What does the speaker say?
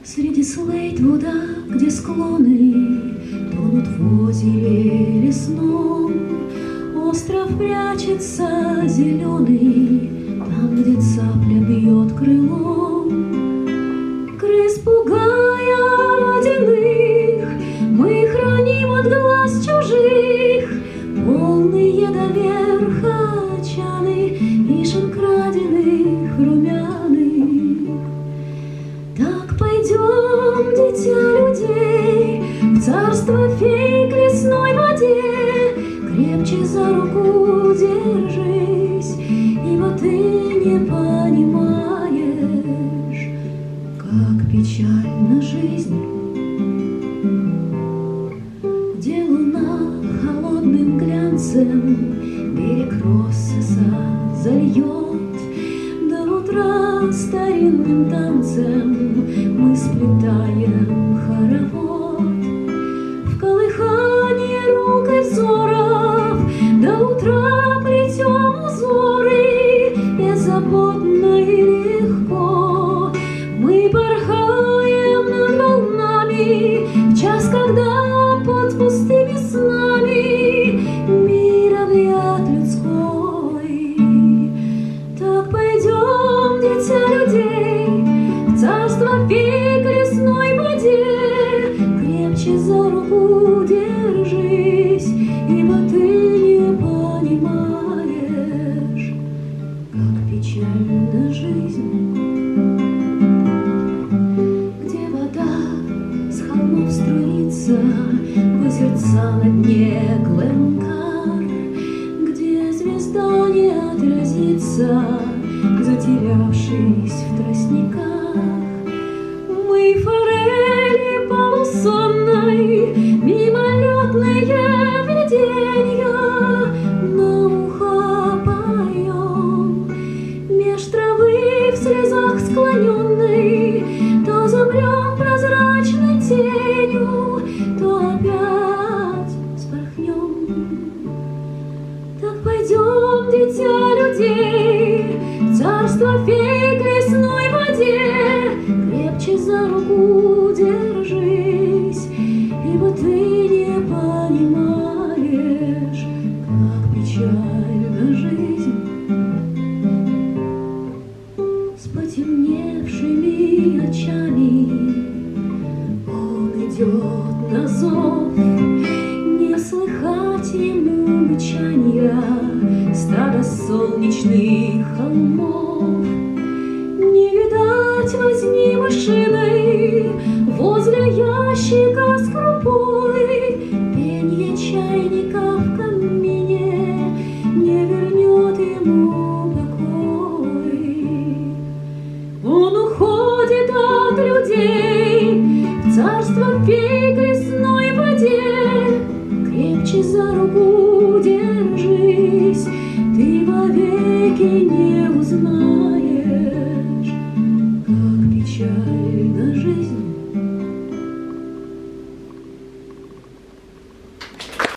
Среди Слейтвуда, где склоны тонут в озере лесном, остров прячется зеленый, там, где цапля бьет крылом. Крыс пугая водяных, мы храним от глаз чужих полные до верха чаны вишен краденых румяных. Так пойдем, дитя людей, в царство фей к лесной воде, крепче за руку держись, ибо ты не понимаешь, как печальна жизнь, где луна холодным глянцем берег Россоса зальет, до утра старинным танцем мы сплетаем хоровод. В колыхании рук и взоров до утра плетем узоры, беззаботно и легко мы порхаем над волнами в час, когда под пустыми снами мир объят людской. Так пойдем, дитя людей, в царство фей к лесной воде, крепче за руку держись, ибо ты не понимаешь, как печальна жизнь, где вода с холмов струится в озерца на дне Гленкар, где звезда не отразится, затерявшись в тростниках. Мы форели полусонной, мимолетные виденья на ухо поем, меж травы в слезах склоненной то замрем прозрачной тенью, то опять вспорхнем. Так пойдем, дитя людей, в царство фей к лесной воде, крепче за руку держись, ибо ты не понимаешь, как печальна жизнь. С потемневшими очами он идет на зов, не слыхать ему мычанья стада солнечных холмов, не видать возни мышиной возле ящика с крупой, пенье чайника в камине не вернет ему покой. Он уходит от людей в царство фей